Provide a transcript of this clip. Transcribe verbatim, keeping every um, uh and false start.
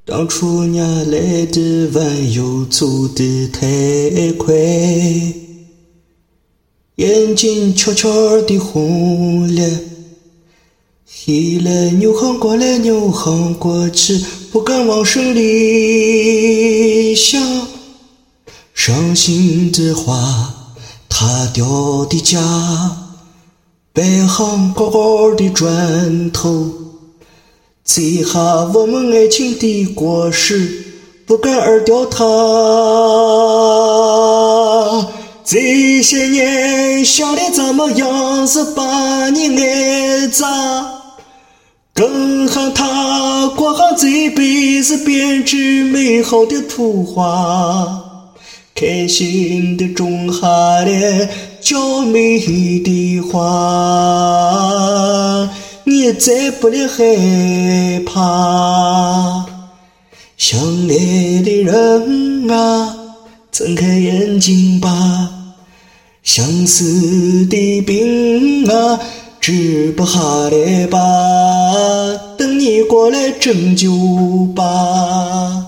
当初伢来的晚，又走得太快，眼睛悄悄地红了，黑了扭行过来扭行过去，不敢往心里想，伤心的话他掉的家，白行高高的砖头，摘下我们爱情的果实，不敢儿掉它。这些年想的怎么样是把你爱着，更恨他过好这辈子编织美好的图画，开心地种下了娇美的花，你再不来害怕。相爱的人啊，睁开眼睛吧，相思的病啊，治不下来吧，等你过来拯救吧。